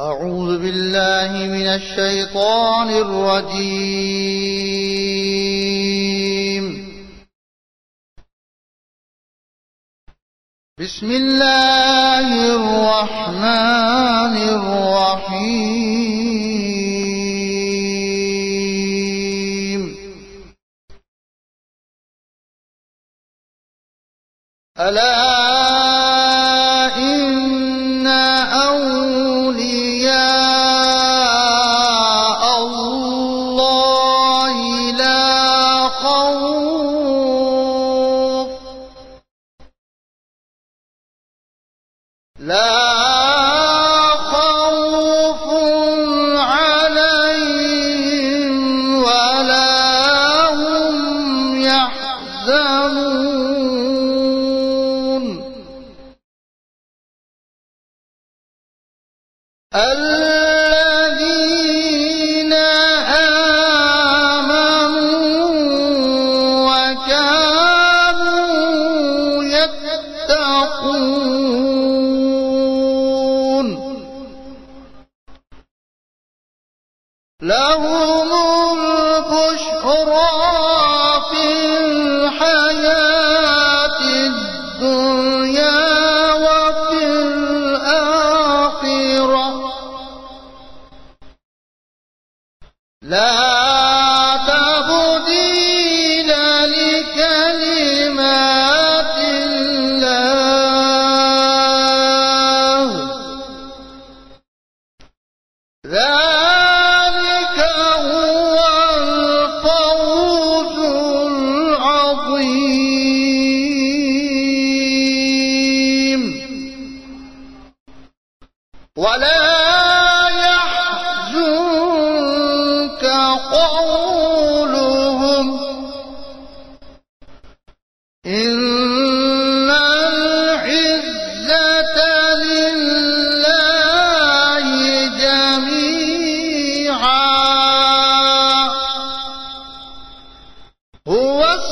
أعوذ بالله من الشيطان الرجيم. بسم الله الرحمن الرحيم. ألا إن أولياء الله لا خوف عليهم ولا هم يحزنون. الذين آمنوا وكانوا يتقون لهم البشرى في الحياة الدنيا وفي الآخرة لا تبديل لكلمات الله ذلك هو الفوز العظيم. ولا يحزنك قولهم إن العزة لله جميعا هو